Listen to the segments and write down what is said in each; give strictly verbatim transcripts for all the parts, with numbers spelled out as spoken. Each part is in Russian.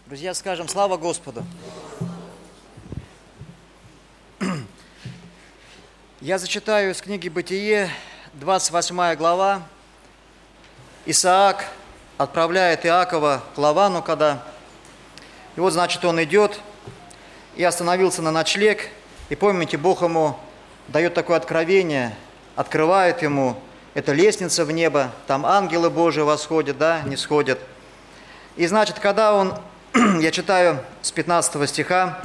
Друзья, скажем слава Господу. Я зачитаю из книги «Бытие», двадцать восьмая глава. Исаак отправляет Иакова к Лавану, когда... И вот, значит, он идет и остановился на ночлег. И помните, Бог ему дает такое откровение, открывает ему, это лестница в небо, там ангелы Божии восходят, да, не сходят. И, значит, когда он... Я читаю с пятнадцатого стиха,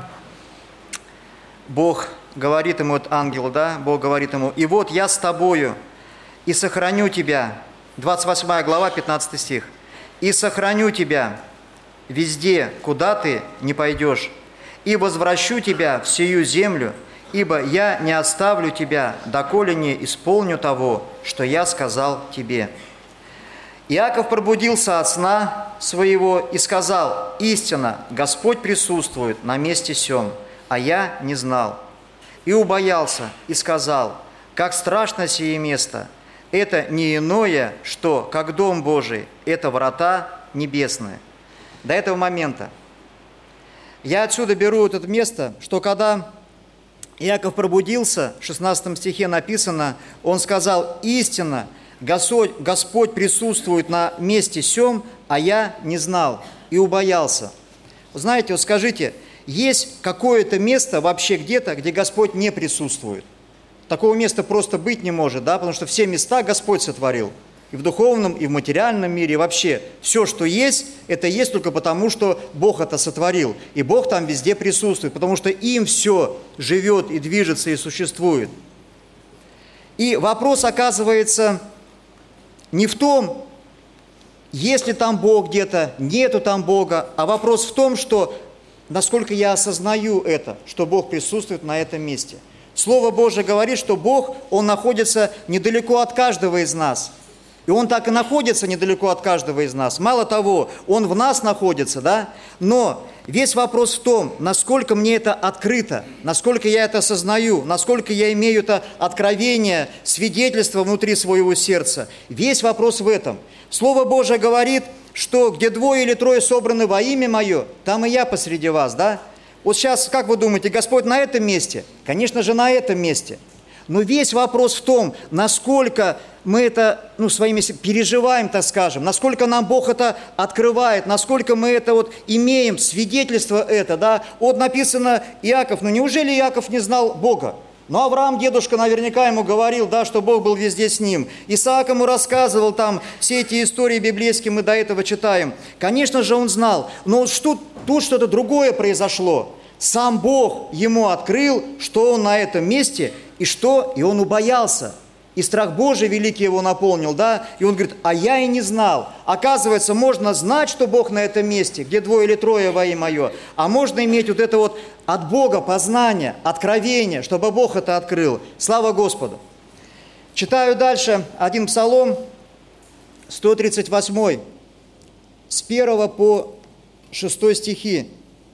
Бог говорит ему, вот ангел, да, Бог говорит ему: «И вот я с тобою, и сохраню тебя». двадцать восьмая глава, пятнадцатый стих. «И сохраню тебя везде, куда ты не пойдешь, и возвращу тебя в сию землю, ибо я не оставлю тебя, доколе не исполню того, что я сказал тебе». Иаков пробудился от сна своего и сказал: «Истинно, Господь присутствует на месте сем, а я не знал». И убоялся, и сказал: «Как страшно сие место! Это не иное, что, как дом Божий, это врата небесные». До этого момента я отсюда беру это место, что когда Иаков пробудился, в шестнадцатом стихе написано, он сказал: «Истинно, Господь, Господь присутствует на месте сем, а я не знал», и убоялся. Вы знаете, вот скажите, есть какое-то место вообще где-то, где Господь не присутствует? Такого места просто быть не может, да, потому что все места Господь сотворил. И в духовном, и в материальном мире, и вообще все, что есть, это есть только потому, что Бог это сотворил. И Бог там везде присутствует, потому что им все живет и движется и существует. И вопрос оказывается не в том, есть ли там Бог где-то, нету там Бога, а вопрос в том, что насколько я осознаю это, что Бог присутствует на этом месте. Слово Божие говорит, что Бог, Он находится недалеко от каждого из нас. И Он так и находится недалеко от каждого из нас. Мало того, Он в нас находится, да? Но весь вопрос в том, насколько мне это открыто, насколько я это осознаю, насколько я имею это откровение, свидетельство внутри своего сердца. Весь вопрос в этом. Слово Божие говорит, что где двое или трое собраны во имя Мое, там и я посреди вас, да? Вот сейчас, как вы думаете, Господь на этом месте? Конечно же, на этом месте. Но весь вопрос в том, насколько мы это, ну, своими переживаем, так скажем, насколько нам Бог это открывает, насколько мы это вот имеем, свидетельство это, да. Вот написано Иаков, ну неужели Иаков не знал Бога? Ну, Авраам, дедушка, наверняка ему говорил, да, что Бог был везде с ним. Исаак ему рассказывал там все эти истории библейские, мы до этого читаем. Конечно же, он знал, но что, тут что-то другое произошло. Сам Бог ему открыл, что он на этом месте, и что, и он убоялся. И страх Божий великий его наполнил, да, и он говорит: а я и не знал. Оказывается, можно знать, что Бог на этом месте, где двое или трое во имя Мое, а можно иметь вот это вот от Бога познание, откровение, чтобы Бог это открыл. Слава Господу! Читаю дальше один псалом, сто тридцать восьмой, с первого по шестой стихи.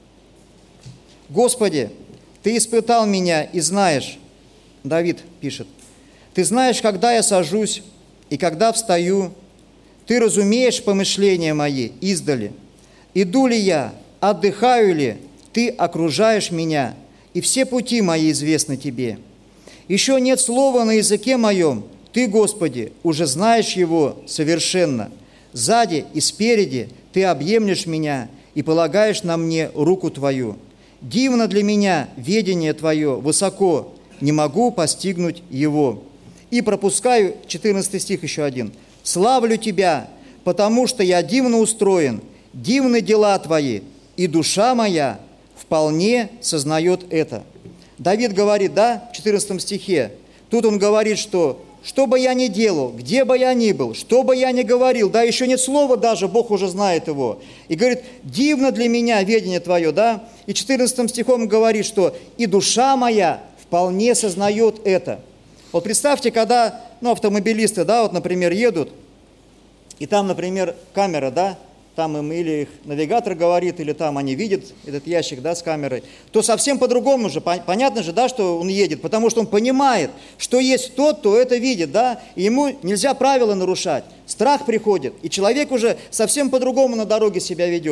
«Господи, Ты испытал меня и знаешь», Давид пишет, «Ты знаешь, когда я сажусь и когда встаю. Ты разумеешь помышления мои издали. Иду ли я, отдыхаю ли, Ты окружаешь меня, и все пути мои известны Тебе. Еще нет слова на языке моем, Ты, Господи, уже знаешь его совершенно. Сзади и спереди Ты объемлешь меня и полагаешь на мне руку Твою. Дивно для меня ведение Твое, высоко, не могу постигнуть его». И пропускаю четырнадцатый стих еще один. «Славлю Тебя, потому что я дивно устроен, дивны дела Твои, и душа моя вполне сознает это». Давид говорит, да, в четырнадцатом стихе, тут он говорит, что что бы я ни делал, где бы я ни был, что бы я ни говорил, да, еще нет слова даже, Бог уже знает его. И говорит: «Дивно для меня ведение Твое», да. И четырнадцатым стихом говорит, что «и душа моя вполне сознает это». Вот представьте, когда, ну, автомобилисты, да, вот, например, едут, и там, например, камера, да, там им или их навигатор говорит, или там они видят этот ящик, да, с камерой, то совсем по-другому же, понятно же, да, что он едет, потому что он понимает, что есть тот, кто это видит, да, и ему нельзя правила нарушать, страх приходит, и человек уже совсем по-другому на дороге себя ведет.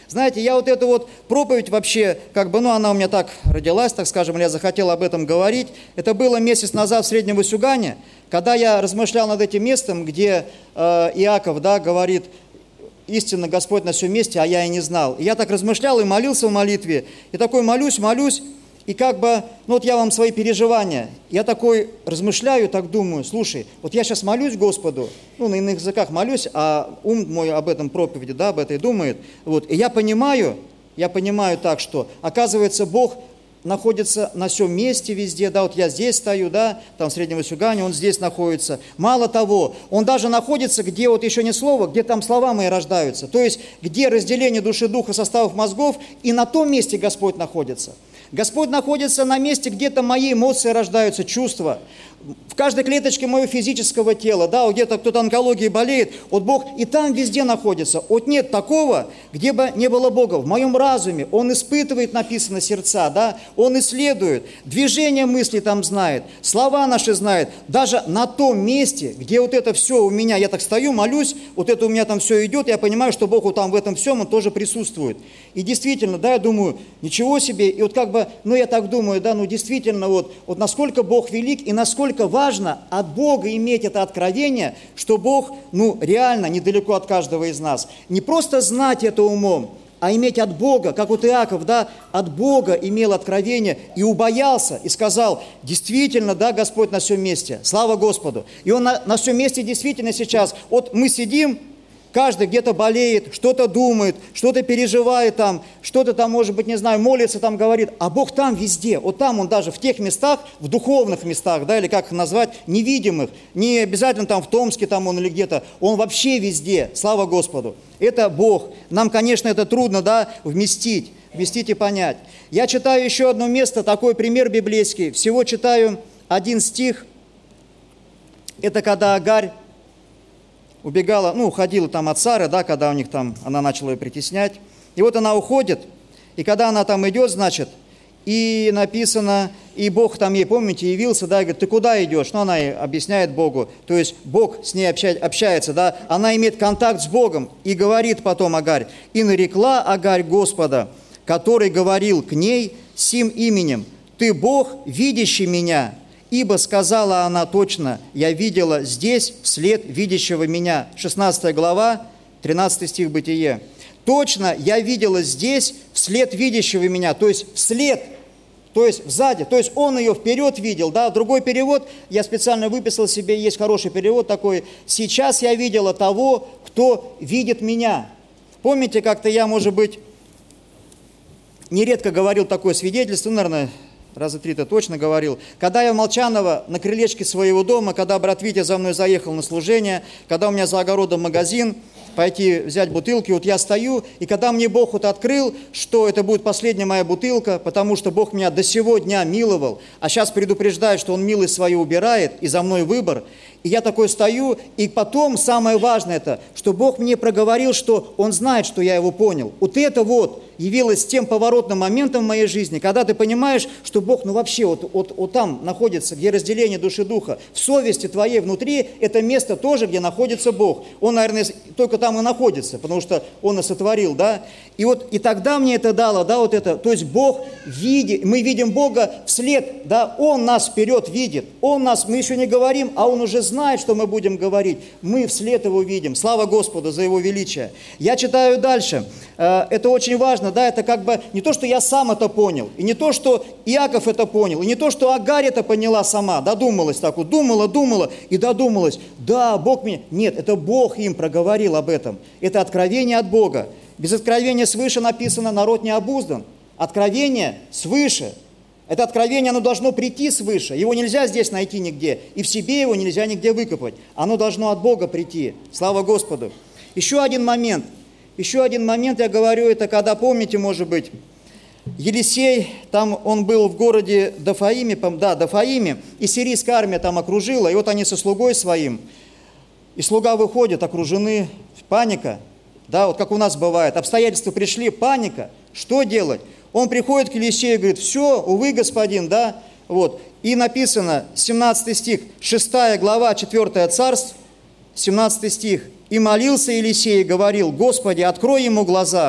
Знаете, я вот эту вот проповедь вообще, как бы, ну, она у меня так родилась, так скажем, я захотел об этом говорить. Это было месяц назад в Среднем Васюгане, когда я размышлял над этим местом, где э, Иаков, да, говорит: истинно Господь на всем месте, а я и не знал. И я так размышлял и молился в молитве, и такой молюсь, молюсь, и как бы, ну вот я вам свои переживания, я такой размышляю, так думаю: слушай, вот я сейчас молюсь Господу, ну на иных языках молюсь, а ум мой об этом проповеди, да, об этой думает, вот, и я понимаю, я понимаю так, что, оказывается, Бог находится на всем месте везде, да, вот я здесь стою, да, там в Среднем Васюгане, Он здесь находится. Мало того, Он даже находится, где вот еще не слово, где там слова мои рождаются, то есть, где разделение души, духа, составов мозгов, и на том месте Господь находится. Господь находится на месте, где-то мои эмоции рождаются, чувства. В каждой клеточке моего физического тела, да, вот где-то кто-то онкологией болеет, вот Бог и там везде находится. Вот нет такого, где бы не было Бога. В моем разуме Он испытывает, написано, сердца, да, Он исследует, движение мысли там знает, слова наши знает. Даже на том месте, где вот это все у меня, я так стою, молюсь, вот это у меня там все идет, я понимаю, что Бог вот там в этом всем, Он тоже присутствует. И действительно, да, я думаю, ничего себе, и вот как бы, ну я так думаю, да, ну действительно, вот, вот насколько Бог велик и насколько важно от Бога иметь это откровение, что Бог, ну, реально недалеко от каждого из нас. Не просто знать это умом, а иметь от Бога, как вот Иаков, да, от Бога имел откровение и убоялся, и сказал: действительно, да, Господь на всем месте, слава Господу. И Он на, на всем месте действительно сейчас. Вот мы сидим, каждый где-то болеет, что-то думает, что-то переживает там, что-то там, может быть, не знаю, молится там, говорит, а Бог там везде, вот там Он даже в тех местах, в духовных местах, да, или как их назвать, невидимых, не обязательно там в Томске там Он или где-то, Он вообще везде, слава Господу. Это Бог. Нам, конечно, это трудно, да, вместить, вместить и понять. Я читаю еще одно место, такой пример библейский, всего читаю один стих, это когда Агарь убегала, ну, уходила там от Сары, да, когда у них там, она начала ее притеснять. И вот она уходит, и когда она там идет, значит, и написано, и Бог там ей, помните, явился, да, и говорит: ты куда идешь? Ну, она и объясняет Богу, то есть Бог с ней общается, да, она имеет контакт с Богом, и говорит потом Агарь: и нарекла Агарь Господа, который говорил к ней сим именем: ты Бог, видящий меня. Ибо сказала она точно: я видела здесь вслед видящего меня. шестнадцатая глава, тринадцатый стих Бытие. Точно я видела здесь вслед видящего меня, то есть вслед, то есть сзади, то есть он ее вперед видел, да. Другой перевод, я специально выписал себе, есть хороший перевод такой: сейчас я видела того, кто видит меня. Помните, как-то я, может быть, нередко говорил такое свидетельство, наверное, раза три-то точно говорил. Когда я в Молчаново на крылечке своего дома, когда брат Витя за мной заехал на служение, когда у меня за огородом магазин, пойти взять бутылки, вот я стою, и когда мне Бог вот открыл, что это будет последняя моя бутылка, потому что Бог меня до сего дня миловал, а сейчас предупреждает, что Он милость свою убирает, и за мной выбор, и я такой стою, и потом самое важное это, что Бог мне проговорил, что Он знает, что я Его понял. Вот это вот явилось тем поворотным моментом в моей жизни, когда ты понимаешь, что Бог, ну вообще, вот, вот, вот там находится, где разделение души духа, в совести твоей внутри, это место тоже, где находится Бог. Он, наверное, только там и находится, потому что Он нас сотворил, да. И вот, и тогда мне это дало, да, вот это, то есть Бог видит, мы видим Бога вслед, да, Он нас вперед видит, Он нас, мы еще не говорим, а Он уже знает, что мы будем говорить, мы вслед Его видим, слава Господу за Его величие. Я читаю дальше, это очень важно, да, это как бы не то, что я сам это понял, и не то, что Иаков это понял, и не то, что Агарь это поняла сама, додумалась так вот, думала, думала и додумалась, да, Бог мне, нет, это Бог им проговорил об этом, это откровение от Бога. Без откровения свыше написано: народ не обуздан. Откровение свыше. Это откровение, оно должно прийти свыше. Его нельзя здесь найти нигде. И в себе его нельзя нигде выкопать. Оно должно от Бога прийти. Слава Господу. Еще один момент. Еще один момент, я говорю, это когда, помните, может быть, Елисей, там он был в городе Дафаиме, да, Дафаиме, и сирийская армия там окружила, и вот они со слугой своим, и слуга выходит, окружены, паника. Да, вот как у нас бывает, обстоятельства пришли, паника, что делать? Он приходит к Елисею и говорит: все, увы, господин, да, вот. И написано, семнадцатый стих, шестая глава, четвёртое царств, семнадцатый стих. И молился Елисей и говорил: Господи, открой ему глаза.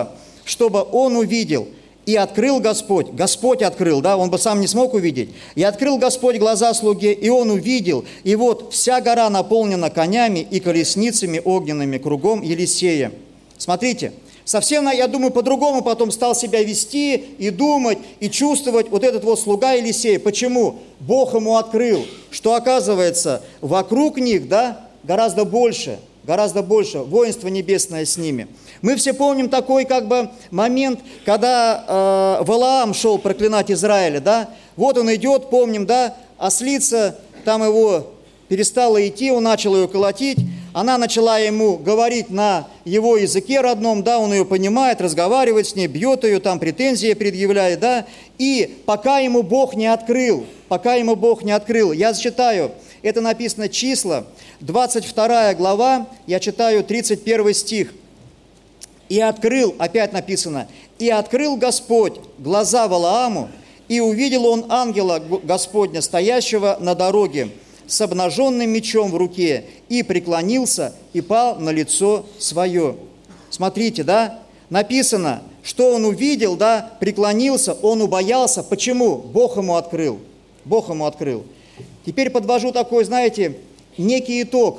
чтобы он увидел. И открыл Господь, Господь открыл, да, он бы сам не смог увидеть. И открыл Господь глаза слуге, и он увидел. И вот вся гора наполнена конями и колесницами огненными кругом Елисея. Смотрите, совсем, я думаю, по-другому потом стал себя вести и думать, и чувствовать вот этот вот слуга Елисея. Почему? Бог ему открыл, что оказывается вокруг них, да, гораздо больше, гораздо больше, воинство небесное с ними. Мы все помним такой как бы момент, когда э, Валаам шел проклинать Израиля, да, вот он идет, помним, да, ослица там его перестала идти, он начал ее колотить, она начала ему говорить на его языке родном, да, он ее понимает, разговаривает с ней, бьет ее, там претензии предъявляет, да, и пока ему Бог не открыл, пока ему Бог не открыл, я зачитаю, это написано Числа, двадцать вторая глава, я читаю тридцать первый стих. «И открыл», опять написано, «и открыл Господь глаза Валааму, и увидел он ангела Господня, стоящего на дороге, с обнаженным мечом в руке, и преклонился, и пал на лицо свое». Смотрите, да, написано, что он увидел, да, преклонился, он убоялся. Почему? Бог ему открыл. Бог ему открыл. Теперь подвожу такой, знаете, некий итог.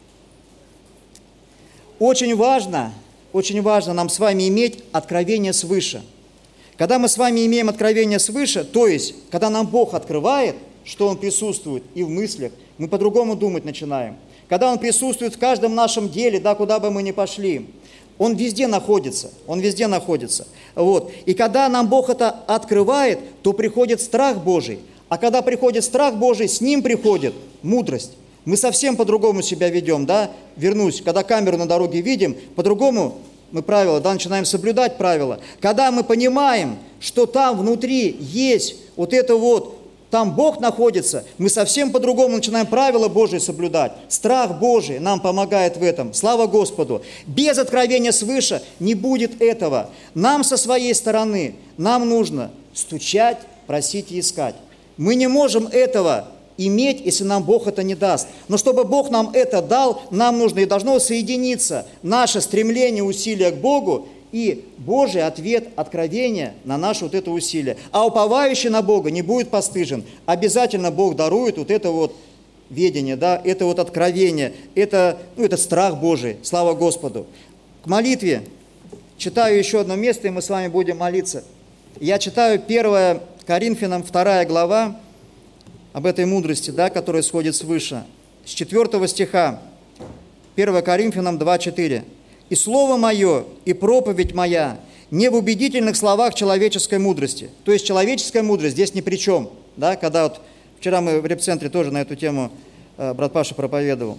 Очень важно, очень важно нам с вами иметь откровение свыше. Когда мы с вами имеем откровение свыше, то есть, когда нам Бог открывает, что Он присутствует и в мыслях, мы по-другому думать начинаем. Когда Он присутствует в каждом нашем деле, да, куда бы мы ни пошли, Он везде находится, Он везде находится. Вот. И когда нам Бог это открывает, то приходит страх Божий. А когда приходит страх Божий, с ним приходит мудрость. Мы совсем по-другому себя ведем, да? Вернусь, когда камеру на дороге видим, по-другому мы правила, да, начинаем соблюдать правила. Когда мы понимаем, что там внутри есть вот это вот, там Бог находится, мы совсем по-другому начинаем правила Божьи соблюдать. Страх Божий нам помогает в этом. Слава Господу! Без откровения свыше не будет этого. Нам со своей стороны, нам нужно стучать, просить и искать. Мы не можем этого иметь, если нам Бог это не даст. Но чтобы Бог нам это дал, нам нужно и должно соединиться наше стремление, усилие к Богу и Божий ответ, откровение на наше вот это усилие. А уповающий на Бога не будет постыжен. Обязательно Бог дарует вот это вот ведение, да, это вот откровение, это, ну, это страх Божий. Слава Господу! К молитве читаю еще одно место, и мы с вами будем молиться. Я читаю первое Коринфянам, вторая глава, об этой мудрости, да, которая сходит свыше. С четвёртого стиха, первое Коринфянам два четыре. «И слово мое, и проповедь моя не в убедительных словах человеческой мудрости». То есть человеческая мудрость здесь ни при чем. Да, когда вот вчера мы в репцентре тоже на эту тему э, брат Паша проповедовал.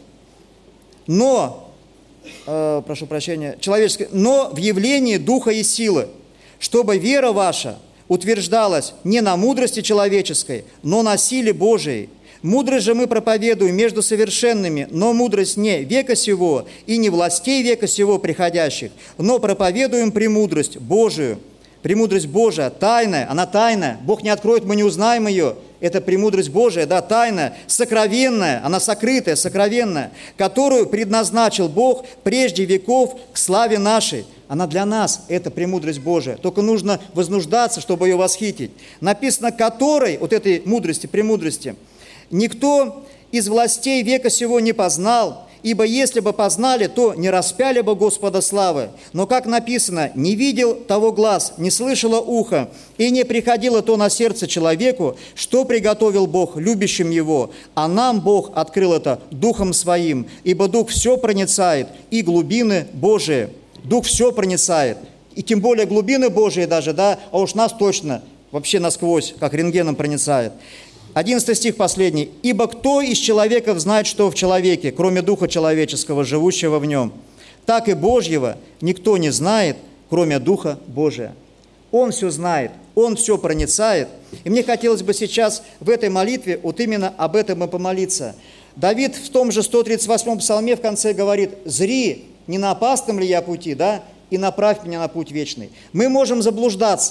Но, э, прошу прощения, человеческое, но в явлении духа и силы, чтобы вера ваша утверждалась не на мудрости человеческой, но на силе Божией. Мудрость же мы проповедуем между совершенными, но мудрость не века сего и не властей века сего приходящих, но проповедуем премудрость Божию. Премудрость Божия, тайная, она тайная. Бог не откроет, мы не узнаем ее. Это премудрость Божия, да, тайная, сокровенная, она сокрытая, сокровенная, которую предназначил Бог прежде веков к славе нашей. Она для нас, это премудрость Божия. Только нужно вознуждаться, чтобы ее восхитить. Написано, которой, вот этой мудрости, премудрости, никто из властей века сего не познал, ибо если бы познали, то не распяли бы Господа славы. Но, как написано, не видел того глаз, не слышало ухо, и не приходило то на сердце человеку, что приготовил Бог любящим его. А нам Бог открыл это Духом Своим, ибо Дух все проницает, и глубины Божии. Дух все проницает, и тем более глубины Божии даже, да, а уж нас точно, вообще насквозь, как рентгеном проницает. одиннадцатый стих последний. «Ибо кто из человеков знает, что в человеке, кроме Духа человеческого, живущего в нем? Так и Божьего никто не знает, кроме Духа Божия». Он все знает, Он все проницает. И мне хотелось бы сейчас в этой молитве вот именно об этом и помолиться. Давид в том же сто тридцать восьмом псалме в конце говорит: «Зри, не на опасном ли я пути, да, и направь меня на путь вечный». Мы можем заблуждаться,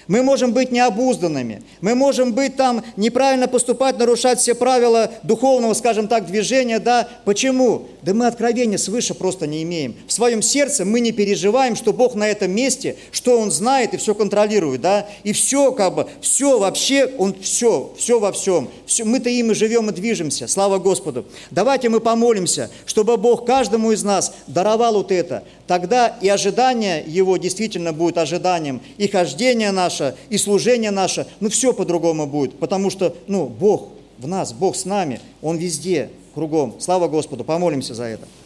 Мы можем быть необузданными, мы можем быть там неправильно поступать, нарушать все правила духовного, скажем так, движения, да. Почему? Да мы откровения свыше просто не имеем. В своем сердце мы не переживаем, что Бог на этом месте, что Он знает и все контролирует, да. И все, как бы, все вообще, Он все, все во всем. Все, мы-то им и живем, и движемся. Слава Господу. Давайте мы помолимся, чтобы Бог каждому из нас даровал вот это. Тогда и ожидание Его действительно будет ожиданием, и хождение наше, и служение наше, ну все по-другому будет, потому что, ну, Бог в нас, Бог с нами, Он везде, кругом. Слава Господу, помолимся за это.